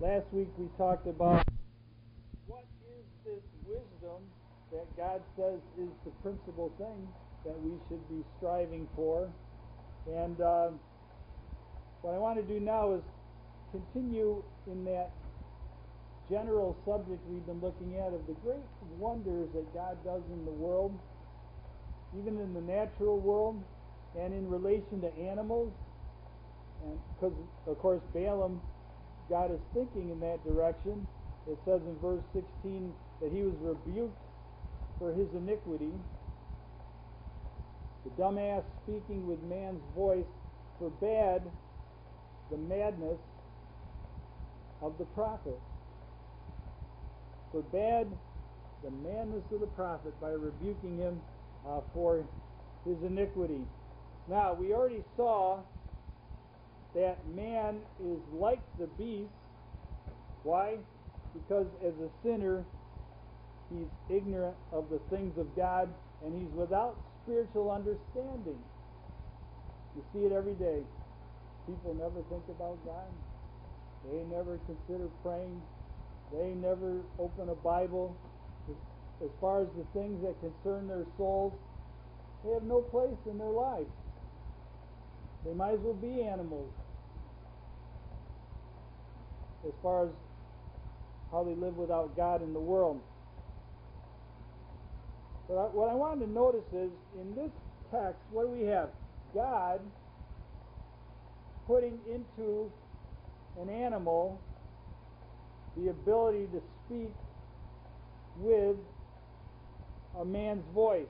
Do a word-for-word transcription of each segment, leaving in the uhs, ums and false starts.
Last week we talked about what is this wisdom that God says is the principal thing that we should be striving for. And uh, what I want to do now is continue in that general subject we've been looking at of the great wonders that God does in the world, even in the natural world, and in relation to animals. And because, of course, Balaam got us thinking in that direction. It says in verse sixteen that he was rebuked for his iniquity. The dumb ass speaking with man's voice forbade the madness of the prophet. Forbade the madness of the prophet by rebuking him uh, for his iniquity. Now, we already saw that man is like the beast. Why? Because as a sinner, he's ignorant of the things of God, and he's without spiritual understanding. You see it every day. People never think about God. They never consider praying. They never open a Bible. As far as the things that concern their souls, they have no place in their life. They might as well be animals as far as how they live without God in the world. But I, what I wanted to notice is, in this text, what do we have? God putting into an animal the ability to speak with a man's voice.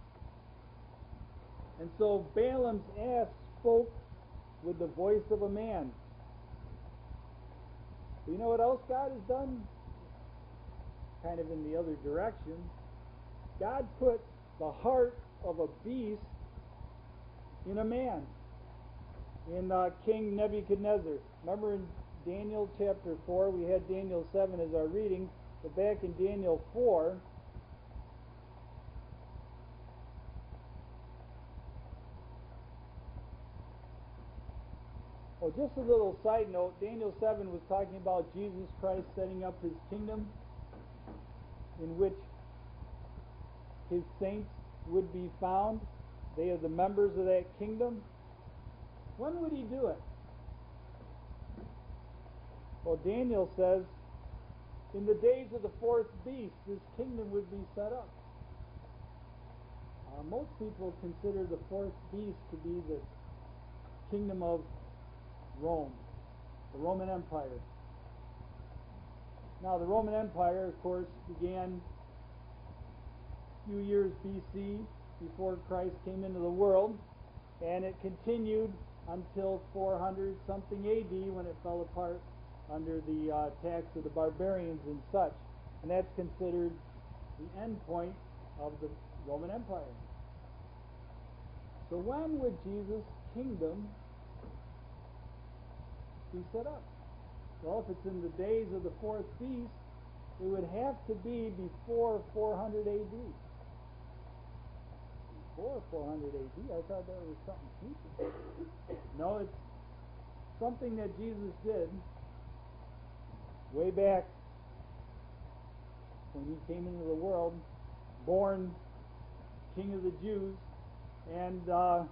And so Balaam's ass spoke with the voice of a man. But you know what else God has done? Kind of in the other direction. God put the heart of a beast in a man. In uh, King Nebuchadnezzar. Remember in Daniel chapter four, we had Daniel seven as our reading, but back in Daniel four, oh, just a little side note, Daniel seven was talking about Jesus Christ setting up his kingdom in which his saints would be found. They are the members of that kingdom. When would he do it? Well, Daniel says, in the days of the fourth beast, this kingdom would be set up. Uh, most people consider the fourth beast to be the kingdom of Rome, the Roman Empire. Now, the Roman Empire, of course, began a few years B C, before Christ came into the world, and it continued until four hundred something A D when it fell apart under the uh, attacks of the barbarians and such. And that's considered the end point of the Roman Empire. So when would Jesus' kingdom be set up? Well, if it's in the days of the fourth beast, it would have to be before four hundred A D. Before four hundred A D? I thought that was something future. No, it's something that Jesus did way back when he came into the world, born King of the Jews, and uh,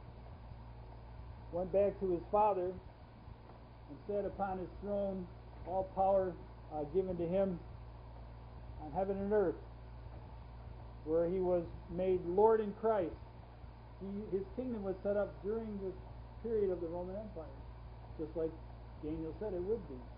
went back to his Father and sat upon his throne, all power uh, given to him on heaven and earth, where he was made Lord in Christ. He, his kingdom was set up during this period of the Roman Empire, just like Daniel said it would be.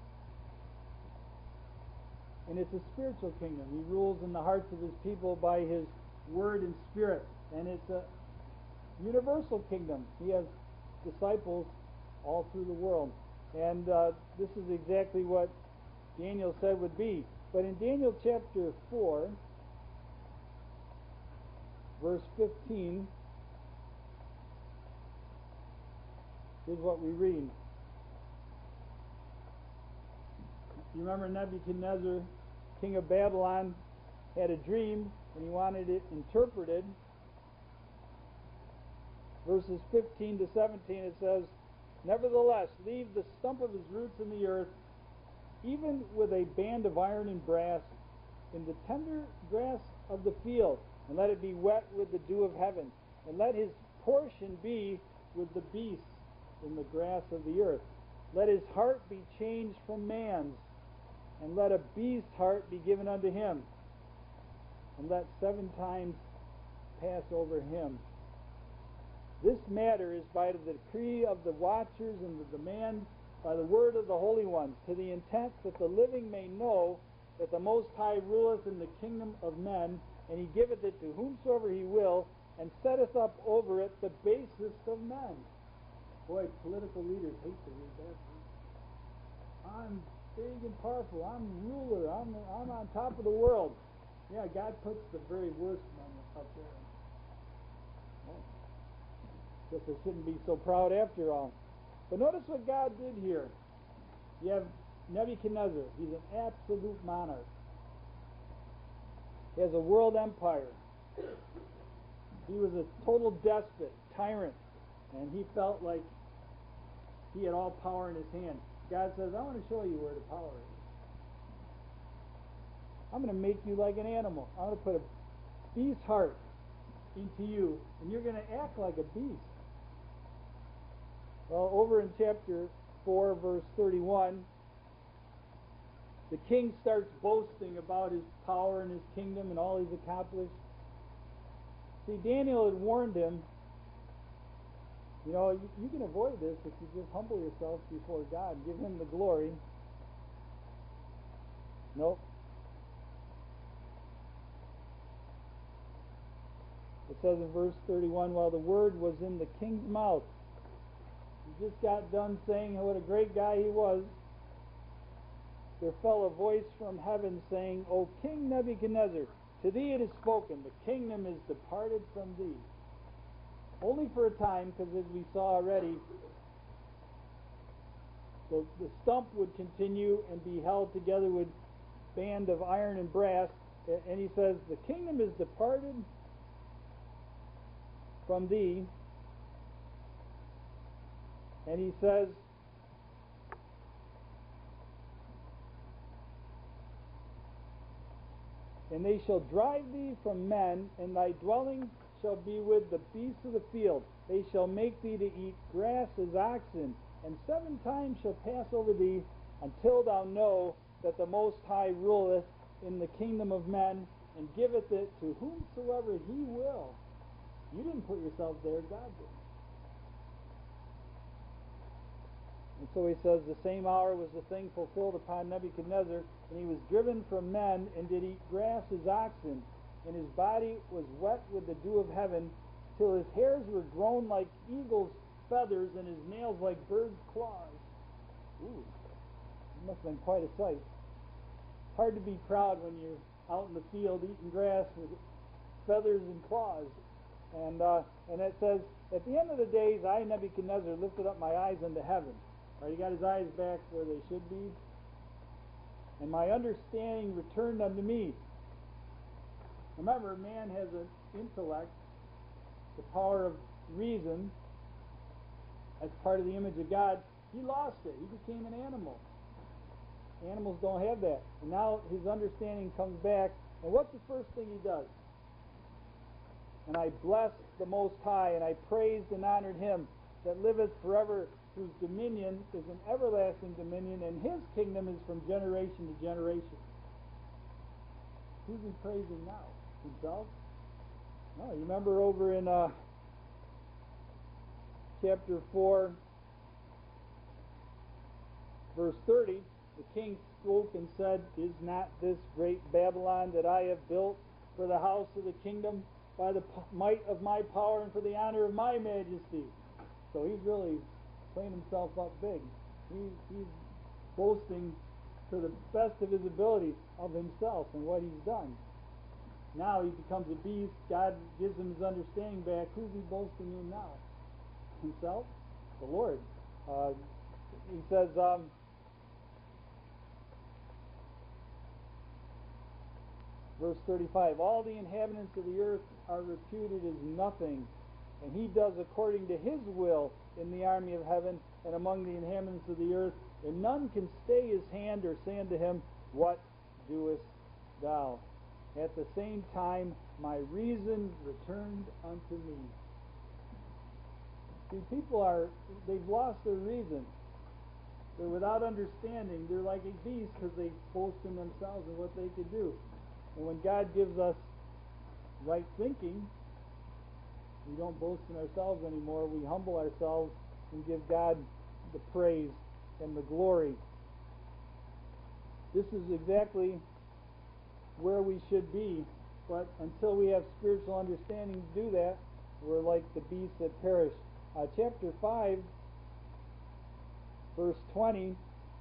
And it's a spiritual kingdom. He rules in the hearts of his people by his word and spirit. And it's a universal kingdom. He has disciples all through the world. And uh, this is exactly what Daniel said would be. But in Daniel chapter four, verse fifteen, is what we read. You remember Nebuchadnezzar, king of Babylon, had a dream and he wanted it interpreted. Verses fifteen to seventeen, it says, "Nevertheless, leave the stump of his roots in the earth, even with a band of iron and brass, in the tender grass of the field, and let it be wet with the dew of heaven, and let his portion be with the beasts in the grass of the earth. Let his heart be changed from man's, and let a beast's heart be given unto him, and let seven times pass over him. This matter is by the decree of the watchers and the demand by the word of the holy ones, to the intent that the living may know that the Most High ruleth in the kingdom of men, and he giveth it to whomsoever he will, and setteth up over it the basest of men. Boy, political leaders hate to read that. I'm big and powerful. I'm ruler. I'm, I'm on top of the world. Yeah, God puts the very worst men up there. Oh. Guess I shouldn't be so proud after all. But notice what God did here. You have Nebuchadnezzar. He's an absolute monarch. He has a world empire. He was a total despot, tyrant, and he felt like he had all power in his hand. God says, I want to show you where the power is. I'm going to make you like an animal. I'm going to put a beast's heart into you, and you're going to act like a beast. Well, over in chapter four, verse thirty-one, the king starts boasting about his power and his kingdom and all he's accomplished. See, Daniel had warned him, you know, you, you can avoid this if you just humble yourself before God, give him the glory. Nope. It says in verse thirty-one, while the word was in the king's mouth, he just got done saying what a great guy he was, there fell a voice from heaven saying, O King Nebuchadnezzar, to thee it is spoken, the kingdom is departed from thee. Only for a time, because as we saw already, the, the stump would continue and be held together with band of iron and brass. And he says, the kingdom is departed from thee. And he says, and they shall drive thee from men, and thy dwelling shall be with the beasts of the field. They shall make thee to eat grass as oxen, and seven times shall pass over thee, until thou know that the Most High ruleth in the kingdom of men, and giveth it to whomsoever he will. You didn't put yourself there, God did. And so he says, the same hour was the thing fulfilled upon Nebuchadnezzar, and he was driven from men, and did eat grass as oxen, and his body was wet with the dew of heaven, till his hairs were grown like eagle's feathers, and his nails like birds' claws. Ooh, it must have been quite a sight. Hard to be proud when you're out in the field eating grass with feathers and claws. And uh, and it says, at the end of the days, I, Nebuchadnezzar, lifted up my eyes unto heaven. Right, he got his eyes back where they should be. And my understanding returned unto me. Remember, man has an intellect, the power of reason, as part of the image of God. He lost it. He became an animal. Animals don't have that. And now his understanding comes back. And what's the first thing he does? And I blessed the Most High, and I praised and honored him that liveth forever, whose dominion is an everlasting dominion, and his kingdom is from generation to generation. Who's he praising now? Himself? No, you remember over in uh, chapter four, verse thirty, the king spoke and said, is not this great Babylon that I have built for the house of the kingdom by the might of my power and for the honor of my majesty? So he's really playing himself up big. He's, he's boasting to the best of his ability of himself and what he's done. Now he becomes a beast. God gives him his understanding back. Who's he boasting in now? Himself? The Lord. Uh, he says, um, verse thirty-five, all the inhabitants of the earth are reputed as nothing, and he does according to his will in the army of heaven and among the inhabitants of the earth, and none can stay his hand or say unto him, What doest thou? At the same time my reason returned unto me. See, people are, they've lost their reason. They're without understanding. They're like a beast because they boast in themselves and what they could do. And when God gives us right thinking, we don't boast in ourselves anymore. We humble ourselves and give God the praise and the glory. This is exactly where we should be, but until we have spiritual understanding to do that, we're like the beasts that perish. Uh, chapter five, verse twenty.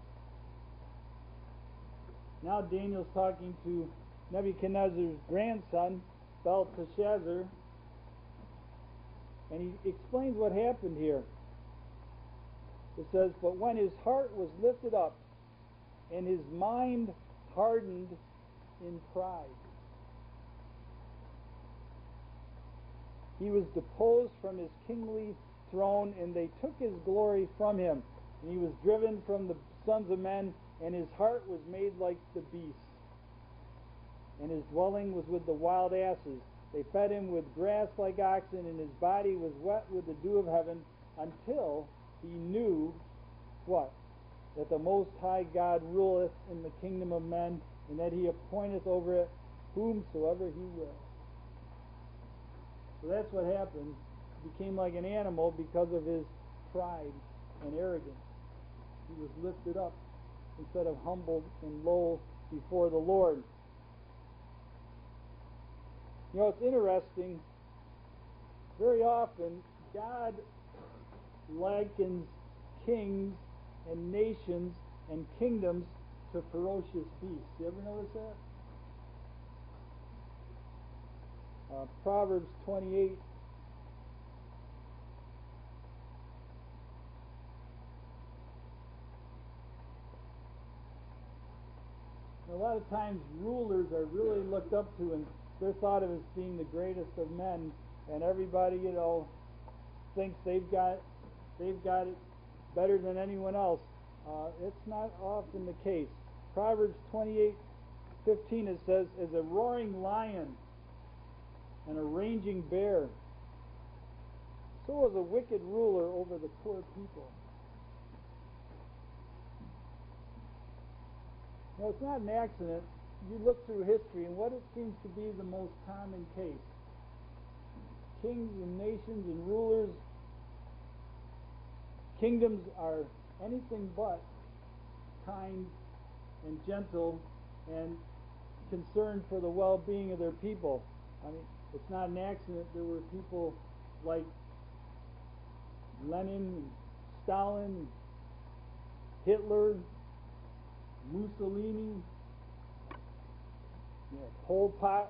Now Daniel's talking to Nebuchadnezzar's grandson, Belteshazzar, and he explains what happened here. It says, But when his heart was lifted up, and his mind hardened in pride, he was deposed from his kingly throne, and they took his glory from him. And he was driven from the sons of men, and his heart was made like the beasts, and his dwelling was with the wild asses. They fed him with grass like oxen, and his body was wet with the dew of heaven, until he knew what? That the Most High God ruleth in the kingdom of men, and that he appointeth over it whomsoever he will. So that's what happened. He became like an animal because of his pride and arrogance. He was lifted up instead of humbled and low before the Lord. You know, it's interesting. Very often, God likens kings and nations and kingdoms to ferocious beasts. You ever notice that? Uh, Proverbs twenty-eight. A lot of times rulers are really looked up to, and they're thought of as being the greatest of men, and everybody, you know, thinks they've got they've got it better than anyone else. Uh, it's not often the case. Proverbs twenty-eight fifteen, it says, As a roaring lion and a raging bear, so is a wicked ruler over the poor people. Now, it's not an accident. You look through history, and what it seems to be the most common case. Kings and nations and rulers, kingdoms are anything but kind and gentle and concerned for the well-being of their people. I mean, it's not an accident there were people like Lenin and Stalin, Hitler, Mussolini, you know, Pol Pot.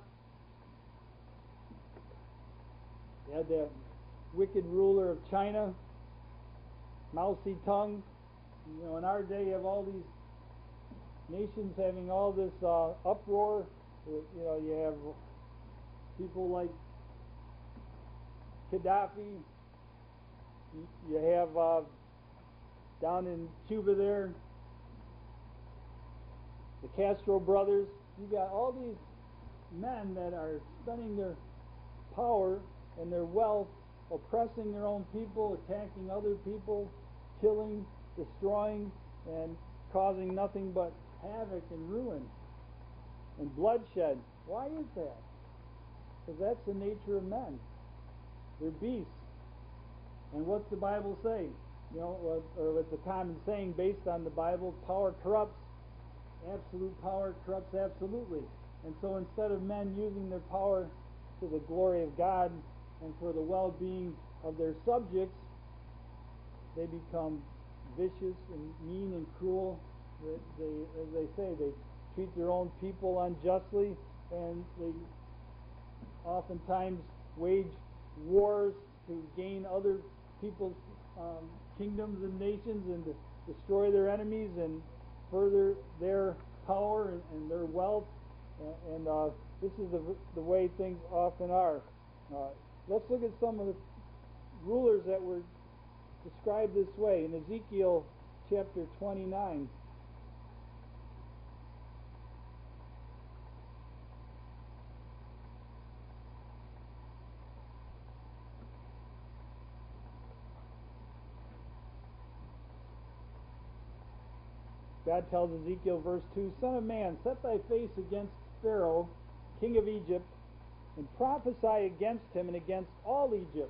You had that wicked ruler of China, Mao Zedong. You know, in our day, you have all these nations having all this uh, uproar. You know, you have people like Gaddafi. You have uh, down in Cuba there, the Castro brothers. You got all these men that are spending their power and their wealth oppressing their own people, attacking other people, killing, destroying, and causing nothing but havoc and ruin and bloodshed. Why is that? Because that's the nature of men. They're beasts. And what's the Bible say? You know, or it's a common saying based on the Bible, power corrupts. Absolute power corrupts absolutely. And so instead of men using their power to the glory of God and for the well-being of their subjects, they become vicious and mean and cruel. They, they, as they say, they treat their own people unjustly, and they oftentimes wage wars to gain other people's um, kingdoms and nations and to destroy their enemies and further their power and, and their wealth. And, and uh, this is the, the way things often are. Uh, let's look at some of the rulers that were described this way in Ezekiel chapter twenty-nine. God tells Ezekiel, verse two, Son of man, set thy face against Pharaoh, king of Egypt, and prophesy against him and against all Egypt.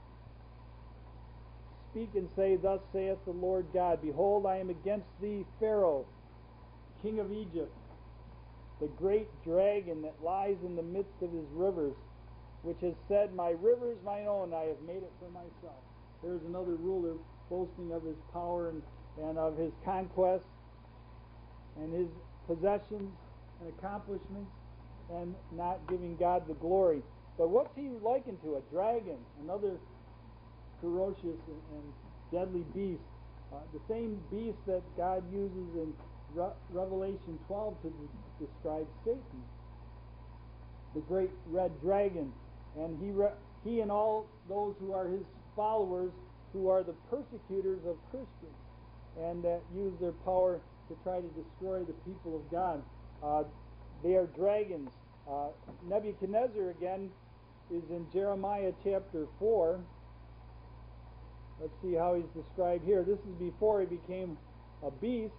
Speak and say, Thus saith the Lord God, Behold, I am against thee, Pharaoh, king of Egypt, the great dragon that lies in the midst of his rivers, which has said, My river is mine own, I have made it for myself. There's another ruler boasting of his power and, and of his conquests and his possessions and accomplishments, and not giving God the glory. But what's he likened to? A dragon, another ferocious and, and deadly beast. Uh, the same beast that God uses in Re- Revelation twelve to de- describe Satan, the great red dragon. And he, re- he and all those who are his followers, who are the persecutors of Christians, and that use their power to try to destroy the people of God. Uh, they are dragons. Uh, Nebuchadnezzar, again, is in Jeremiah chapter four. Let's see how he's described here. This is before he became a beast.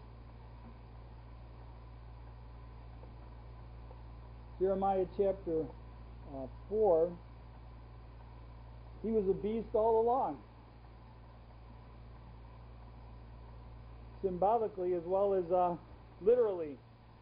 Jeremiah chapter uh, four. He was a beast all along, symbolically as well as uh, literally.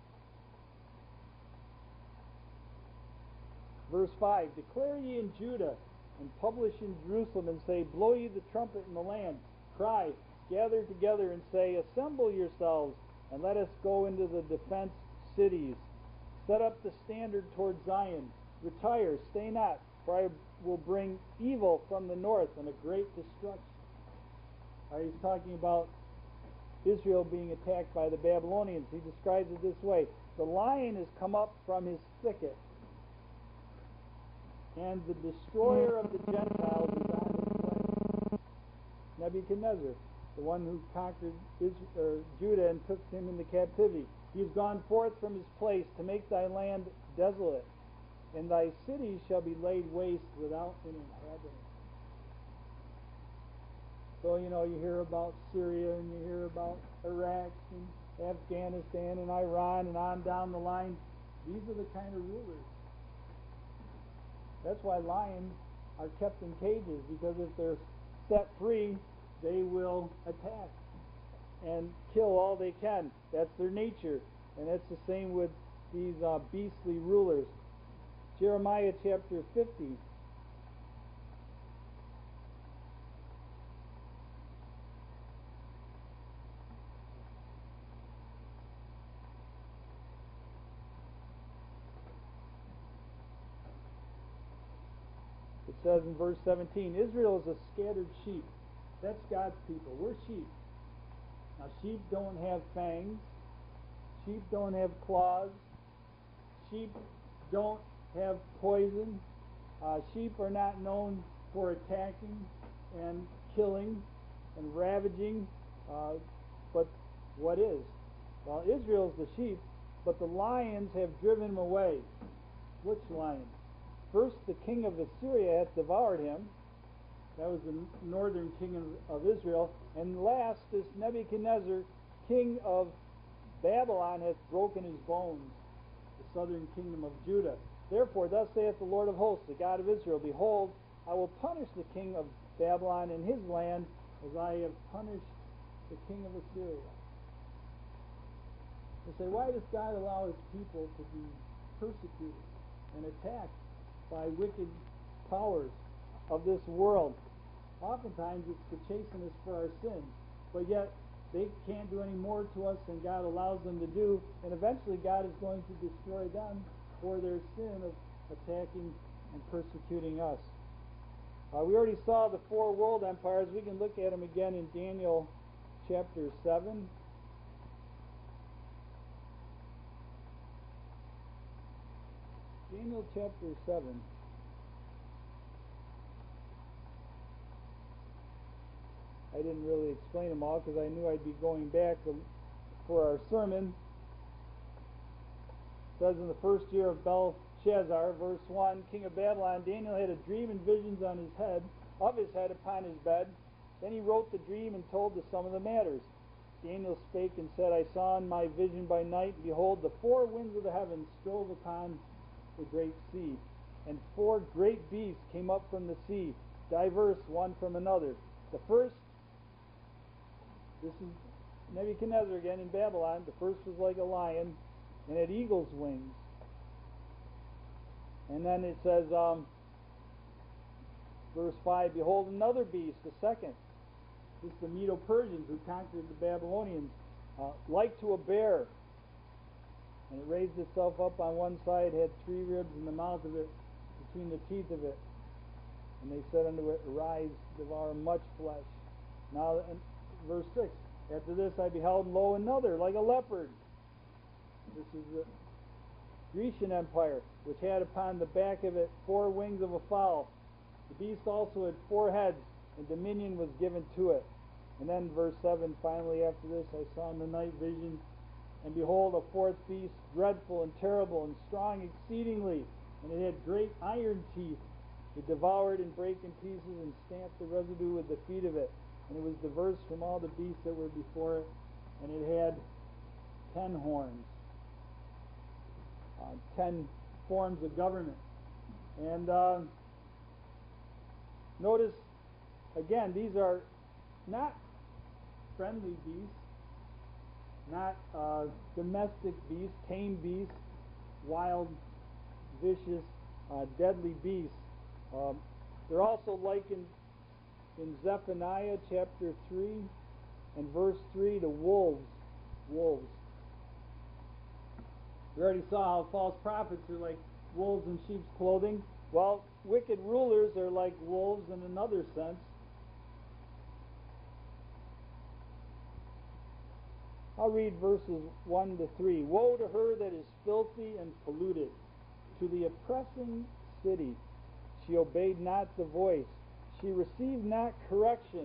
Verse five, Declare ye in Judah, and publish in Jerusalem, and say, Blow ye the trumpet in the land. Cry, gather together, and say, Assemble yourselves, and let us go into the defense cities. Set up the standard toward Zion. Retire, stay not, for I will bring evil from the north, and a great destruction. Uh, he's talking about Israel being attacked by the Babylonians. He describes it this way. The lion has come up from his thicket, and the destroyer of the Gentiles is on his way. Nebuchadnezzar, the one who conquered Israel, or Judah and took him into captivity. He has gone forth from his place to make thy land desolate, and thy cities shall be laid waste without an inhabitant. So, you know, you hear about Syria, and you hear about Iraq, and Afghanistan, and Iran, and on down the line. These are the kind of rulers. That's why lions are kept in cages, because if they're set free, they will attack and kill all they can. That's their nature. And that's the same with these uh, beastly rulers. Jeremiah chapter fifty. It says in verse seventeen, Israel is a scattered sheep. That's God's people. We're sheep. Now, sheep don't have fangs. Sheep don't have claws. Sheep don't have poison. Uh, sheep are not known for attacking and killing and ravaging. Uh, but what is? Well, Israel's the sheep, but the lions have driven him away. Which lion? First, the king of Assyria hath devoured him. That was the northern king of, of Israel. And last, this Nebuchadnezzar, king of Babylon, hath broken his bones, the southern kingdom of Judah. Therefore, thus saith the Lord of hosts, the God of Israel, Behold, I will punish the king of Babylon and his land as I have punished the king of Assyria. You say, why does God allow his people to be persecuted and attacked by wicked powers of this world? Oftentimes it's to chasten us for our sins, but yet they can't do any more to us than God allows them to do, and eventually God is going to destroy them for their sin of attacking and persecuting us. Uh, we already saw the four world empires. We can look at them again in Daniel chapter seven. Daniel chapter seven. I didn't really explain them all because I knew I'd be going back for our sermon. It says in the first year of Belshazzar, verse one, king of Babylon, Daniel had a dream and visions on his head, of his head upon his bed. Then he wrote the dream and told the sum of the matters. Daniel spake and said, I saw in my vision by night, and behold, the four winds of the heavens strove upon the great sea. And four great beasts came up from the sea, diverse one from another. The first, this is Nebuchadnezzar again in Babylon, the first was like a lion and had eagle's wings. And then it says, um, verse five, behold another beast, the second. This is the Medo-Persians who conquered the Babylonians, uh, like to a bear. And it raised itself up on one side, had three ribs in the mouth of it, between the teeth of it. And they said unto it, arise, devour much flesh. Now, in verse six, after this I beheld, and lo, another, like a leopard. This is the Grecian Empire, which had upon the back of it four wings of a fowl. The beast also had four heads, and dominion was given to it. And then verse seven, finally after this I saw in the night vision, and behold a fourth beast, dreadful and terrible and strong exceedingly, and it had great iron teeth. It devoured and brake in pieces and stamped the residue with the feet of it. And it was diverse from all the beasts that were before it, and it had ten horns, uh, ten forms of government. And uh, notice, again, these are not friendly beasts, not uh, domestic beasts, tame beasts, wild, vicious, uh, deadly beasts. Um, they're also likened in Zephaniah chapter three and verse three to wolves. Wolves. We already saw how false prophets are like wolves in sheep's clothing. Well, wicked rulers are like wolves in another sense. I'll read verses one to three. Woe to her that is filthy and polluted, to the oppressing city. She obeyed not the voice. She received not correction.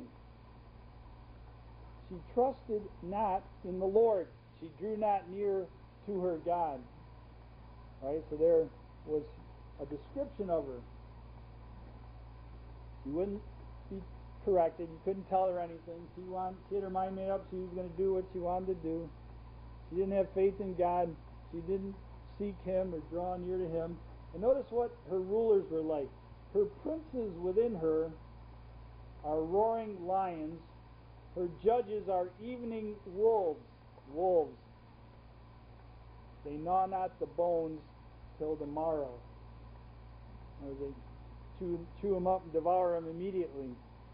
She trusted not in the Lord. She drew not near to her God. All right, so there was a description of her. She wouldn't be corrected. You couldn't tell her anything. She, wanted, she had her mind made up. She was going to do what she wanted to do. She didn't have faith in God. She didn't seek Him or draw near to Him. And notice what her rulers were like. Her princes within her are roaring lions. Her judges are evening wolves. Wolves. They gnaw not the bones till the morrow. Or they chew, chew them up and devour them immediately.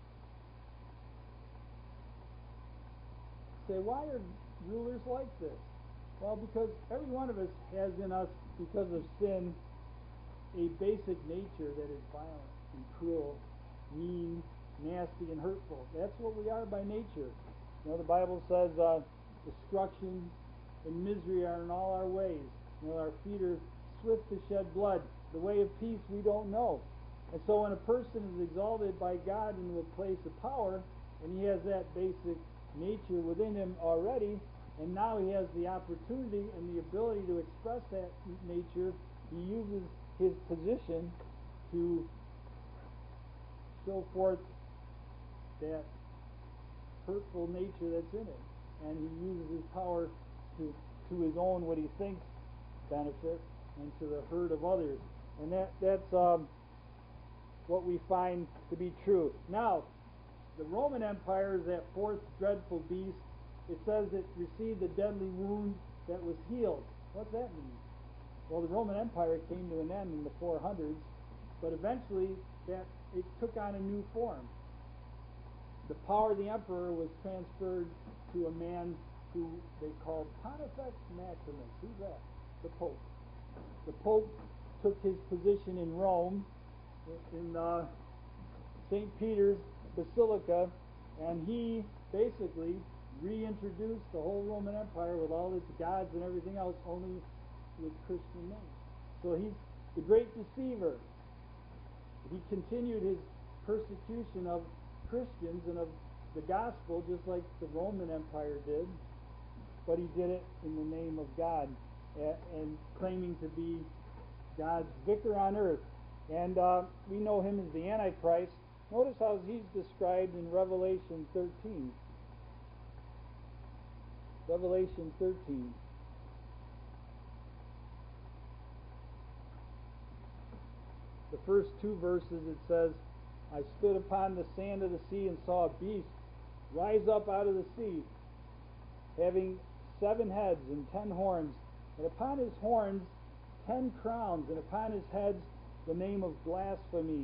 Say, why are rulers like this? Well, because every one of us has in us, because of sin, a basic nature that is violent and cruel, mean, nasty, and hurtful. That's what we are by nature. You know, the Bible says uh, destruction and misery are in all our ways. You know, our feet are swift to shed blood. The way of peace we don't know. And so when a person is exalted by God into a place of power, and he has that basic nature within him already, and now he has the opportunity and the ability to express that nature, he uses his position to show forth that hurtful nature that's in it. And he uses his power to, to his own, what he thinks, benefit, and to the hurt of others. And that that's um, what we find to be true. Now, the Roman Empire is that fourth dreadful beast. It says it received a deadly wound that was healed. What's that mean? Well, the Roman Empire came to an end in the four hundreds, but eventually that it took on a new form. The power of the emperor was transferred to a man who they called Pontifex Maximus. Who's that? The Pope. The Pope took his position in Rome, in uh, Saint Peter's Basilica, and he basically reintroduced the whole Roman Empire with all its gods and everything else, only with Christian names. So he's the great deceiver. He continued his persecution of Christians and of the gospel just like the Roman Empire did, but he did it in the name of God and claiming to be God's vicar on earth. And uh, we know him as the Antichrist. Notice how he's described in Revelation thirteen. Revelation thirteen. The first two verses, it says, I stood upon the sand of the sea and saw a beast rise up out of the sea, having seven heads and ten horns, and upon his horns ten crowns, and upon his heads the name of blasphemy.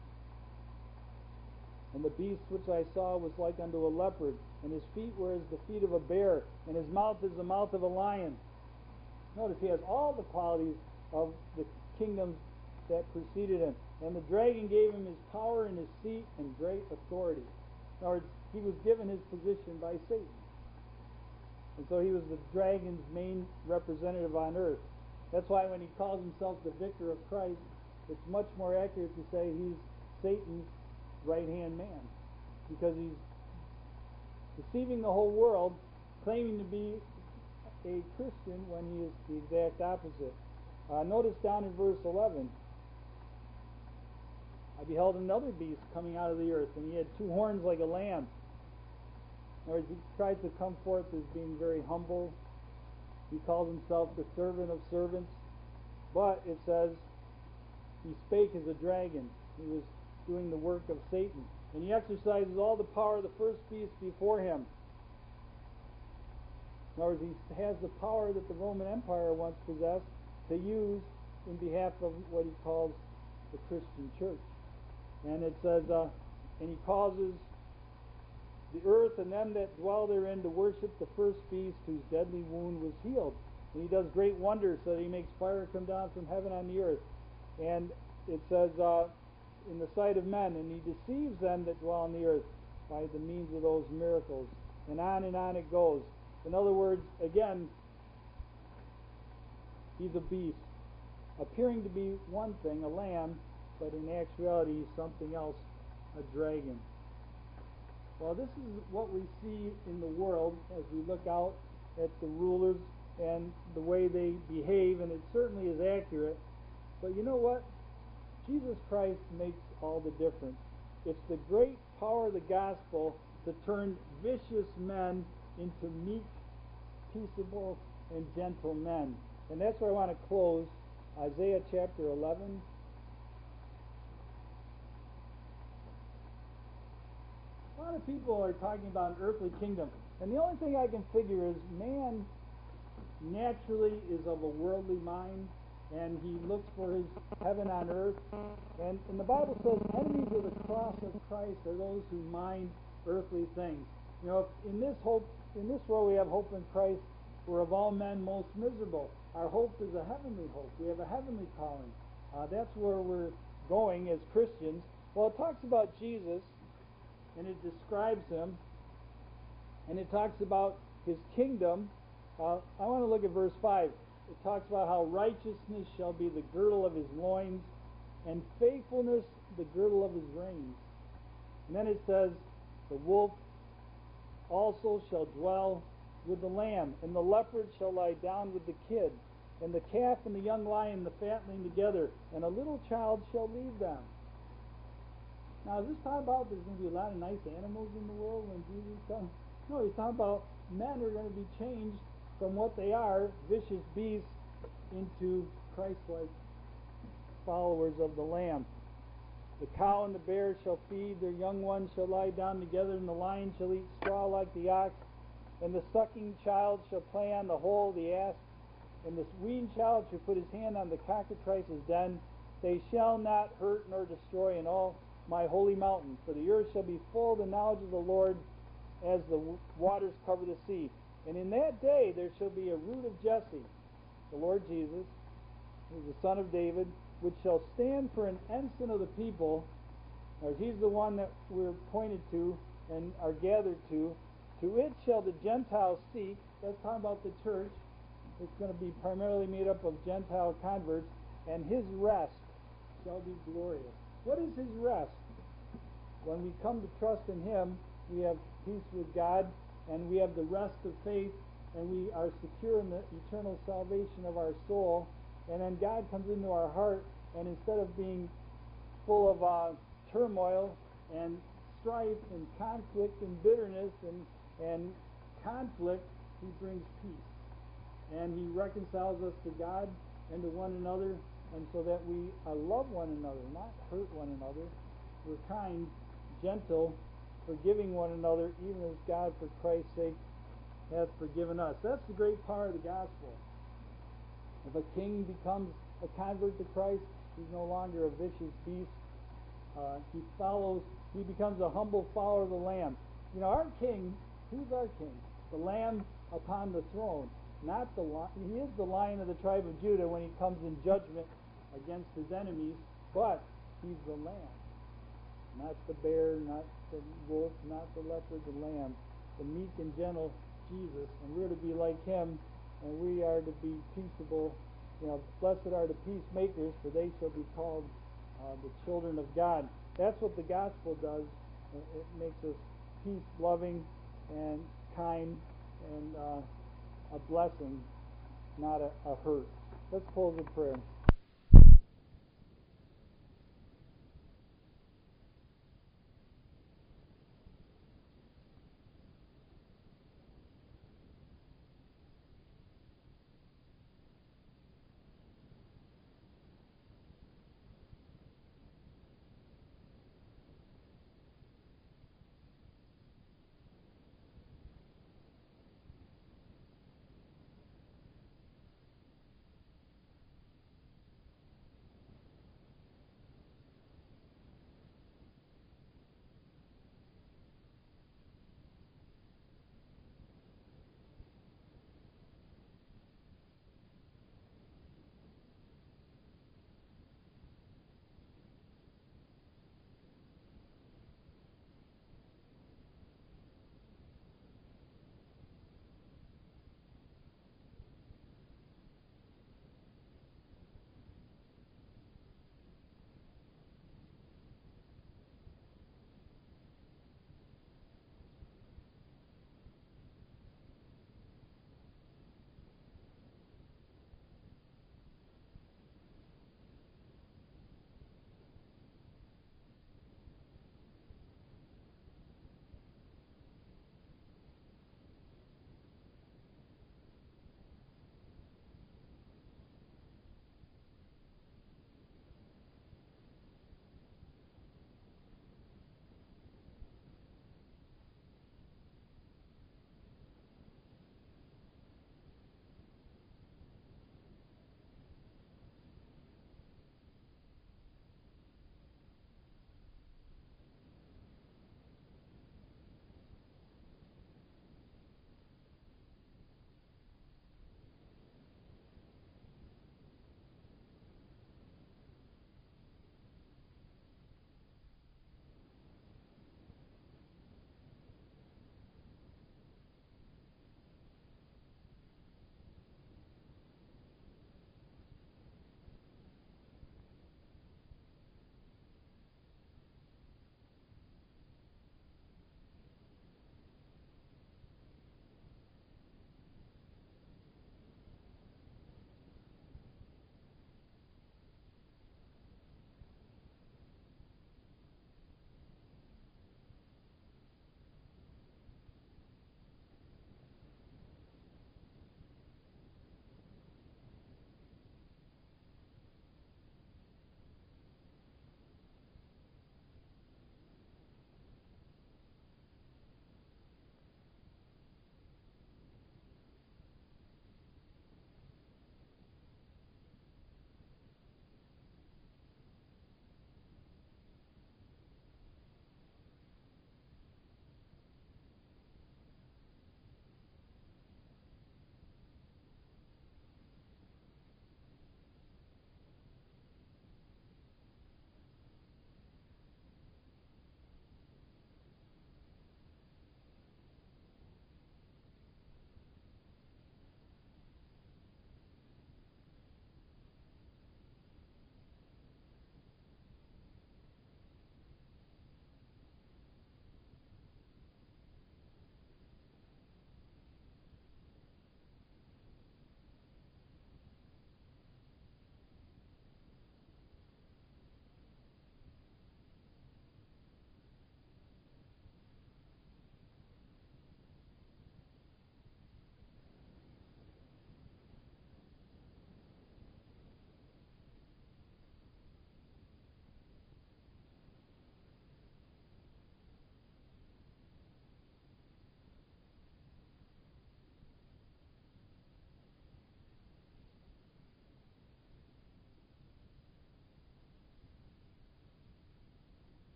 And the beast which I saw was like unto a leopard, and his feet were as the feet of a bear, and his mouth as the mouth of a lion. Notice he has all the qualities of the kingdoms that preceded him. And the dragon gave him his power and his seat and great authority. In other words, he was given his position by Satan. And so he was the dragon's main representative on earth. That's why when he calls himself the vicar of Christ, it's much more accurate to say he's Satan's right-hand man, because he's deceiving the whole world, claiming to be a Christian when he is the exact opposite. Uh, notice down in verse eleven, I beheld another beast coming out of the earth, and he had two horns like a lamb. In other words, he tried to come forth as being very humble. He calls himself the servant of servants. But it says he spake as a dragon. He was doing the work of Satan. And he exercises all the power of the first beast before him. In other words, he has the power that the Roman Empire once possessed to use in behalf of what he calls the Christian church. And it says, uh, and he causes the earth and them that dwell therein to worship the first beast whose deadly wound was healed. And he does great wonders, so that he makes fire come down from heaven on the earth. And it says, uh, in the sight of men, and he deceives them that dwell on the earth by the means of those miracles. And on and on it goes. In other words, again, he's a beast, appearing to be one thing, a lamb, but in actuality he's something else, a dragon. Well, this is what we see in the world as we look out at the rulers and the way they behave, and it certainly is accurate. But you know what? Jesus Christ makes all the difference. It's the great power of the gospel to turn vicious men into meek, peaceable, and gentle men. And that's where I want to close. Isaiah chapter eleven. A lot of people are talking about an earthly kingdom. And the only thing I can figure is man naturally is of a worldly mind, and he looks for his heaven on earth. And, and the Bible says enemies of the cross of Christ are those who mind earthly things. You know, if in this hope, in this world we have hope in Christ, we're of all men most miserable. Our hope is a heavenly hope. We have a heavenly calling. Uh, that's where we're going as Christians. Well, it talks about Jesus, and it describes him, and it talks about his kingdom. Uh, I want to look at verse five. It talks about how righteousness shall be the girdle of his loins, and faithfulness the girdle of his reins. And then it says, the wolf also shall dwell with the lamb, and the leopard shall lie down with the kid, and the calf and the young lion, the fatling together, and a little child shall lead them. Now, is this talking about there's going to be a lot of nice animals in the world when Jesus comes? No, he's talking about men are going to be changed from what they are, vicious beasts, into Christ-like followers of the Lamb. The cow and the bear shall feed, their young ones shall lie down together, and the lion shall eat straw like the ox, and the sucking child shall play on the hole of the asp, and the weaned child shall put his hand on the cockatrice's den. They shall not hurt nor destroy in all my holy mountain, for the earth shall be full of the knowledge of the Lord as the waters cover the sea. And in that day there shall be a root of Jesse, the Lord Jesus, who is the son of David, which shall stand for an ensign of the people. As he's the one that we're pointed to and are gathered to. To it shall the Gentiles seek. That's talking about the church. It's going to be primarily made up of Gentile converts. And his rest shall be glorious. What is his rest? When we come to trust in him, we have peace with God, and we have the rest of faith, and we are secure in the eternal salvation of our soul. And then God comes into our heart, and instead of being full of uh, turmoil and strife and conflict and bitterness and, and conflict, he brings peace. And he reconciles us to God and to one another, and so that we uh, love one another, not hurt one another. We're kind, gentle, forgiving one another, even as God, for Christ's sake, hath forgiven us. That's the great power of the gospel. If a king becomes a convert to Christ, he's no longer a vicious beast. Uh, he follows, he becomes a humble follower of the Lamb. You know, our king, who's our king? The Lamb upon the throne. Not the lion. He is the Lion of the tribe of Judah when he comes in judgment against his enemies, but he's the Lamb. Not the bear, not the wolf, not the leopard, the Lamb. The meek and gentle Jesus. And we're to be like him, and we are to be peaceable. You know, blessed are the peacemakers, for they shall be called uh, the children of God. That's what the gospel does. It makes us peace-loving and kind and uh, a blessing, not a, a hurt. Let's close with prayer.